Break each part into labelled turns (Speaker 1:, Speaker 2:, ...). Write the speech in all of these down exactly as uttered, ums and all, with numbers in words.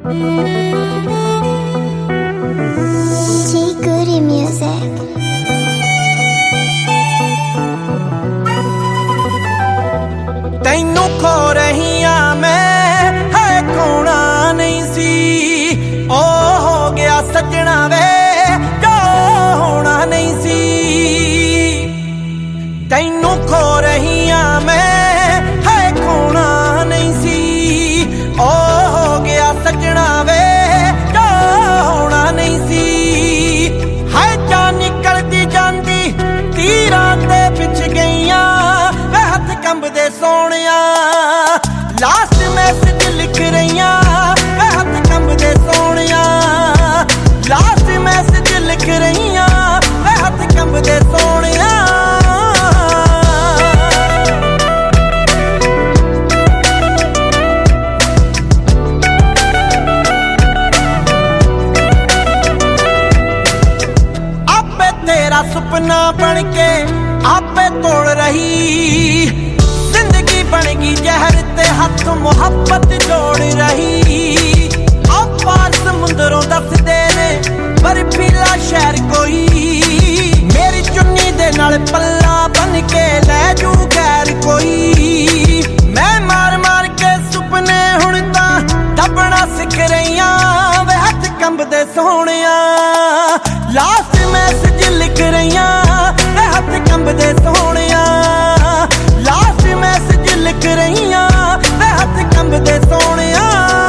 Speaker 1: T-Goody music.
Speaker 2: ਤੈਨੂੰ ਖੋ ਰਹੀ ਆਂ ਮੈਂ ਹੈ ਕੋਣਾ ਨਹੀਂ ਸੀ ਉਹ ਹੋ ਗਿਆ ਸੱਜਣਾ ਵੇ ਜੋ ਹੋਣਾ ਨਹੀਂ ਸੀ ਤੈਨੂੰ ਖੋ ਰਹੀ ਆਂ ਮੈਂ ਹੈ ਕੋਣਾ ਨਹੀਂ ਸੀ ਉਹ ਹੋ ਗਿਆ ਸੱਜਣਾ ਵੇ ਜੋ ਹੋਣਾ ਨਹੀਂ ਸੀ ਹਾਏ ਜਾਨ ਨਿਕਲਦੀ ਜਾਂਦੀ ਤੀਰਾਂ ਤੇ ਵਿਛ ਗਈਆਂ ਵੇ ਹੱਥ ਕੰਬਦੇ ਸੋਹਣਿਆ ਲਾਸਟ ਮੈਸੇਜ ਲਿਖ ਰਹੀਆਂ ਵੇ ਹੱਥ ਕੰਬਦੇ ਸੋਹਣਿਆ ਲਾਸਟ ਮੈਸੇਜ ਲਿਖ ਰਹੀਆਂ ਵੇ ਹੱਥ ਕੰਬਦੇ ਸੋਹਣਿਆ ਆਪੇ ਤੇਰਾ ਸੁਪਨਾ ਬਣ ਕੇ ਆਪੇ ਤੋੜ ਰਹੀ बन गई जहर ते हथ मुहब्बत जोड़ रही पार समुंदरों दसदे ने बर्फीला शहर कोई मेरी चुन्नी दे नाल पल्ला बन के लै जू गैर कोई मैं मार मार के सुपने हुण तां दबना सिख रहीआं वे हथ कंबदे सोहणिया लास्ट मैसेज लिख रहीआं वे हथ कंबदे सोहणिया लास्ट मैसेज लिख रहीआं वे हथ कंबदे सोहणिया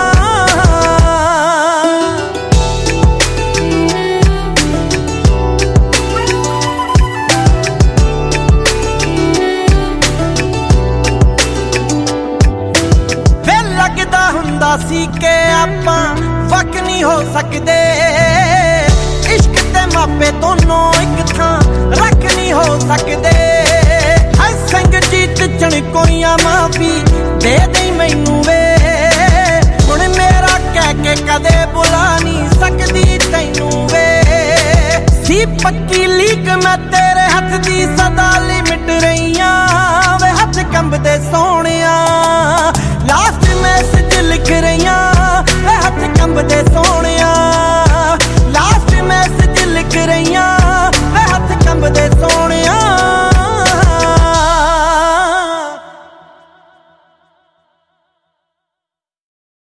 Speaker 2: वे लगदा हुंदा सी के आपां वक नहीं हो सकदे इश्क ते मापे दोनों एक थां रख नहीं हो सकदे संगजीत चणकोइयां माफी दे दे मैनू वे हुण मेरा कह के कदे बुला नहीं सकदी तैनू वे सी पक्की लीक मैं तेरे हथ दी सदा लिमिट रही